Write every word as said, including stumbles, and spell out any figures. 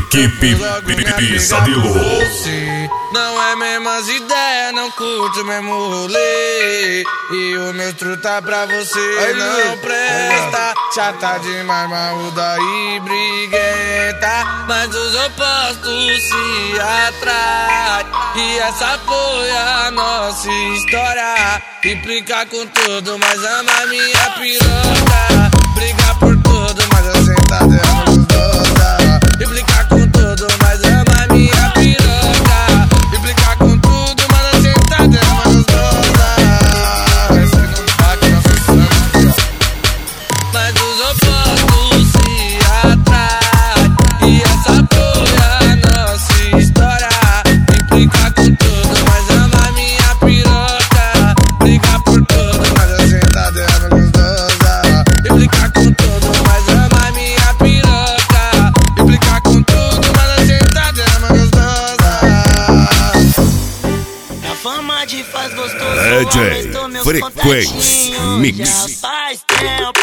Equipe Pesadelo. Não é mesmas ideias, não curto mesmo rolê. E o meu truta pra você não presta. Chata demais, marruda e briguenta. Mas os opostos se atraem. E essa foi a nossa história. Implica com tudo, mas ama minha piroca. Briga por tudo, mas a sentada é gostosa. Implica com tudo, mas ama minha piroca. Implica com tudo, mas a sentada é gostosa. Esse não paga nosso sangue. Mas os opostos se atraem. E essa foi a nossa história. Implica com tudo, mas ama minha piroca. Briga por tudo, mas a sentada é gostosa. Implica com tudo, mas ama minha piroca. Implica com tudo, mas a sentada é gostosa. A fama de faz gostoso. D J Frequency Mix. Já faz tempo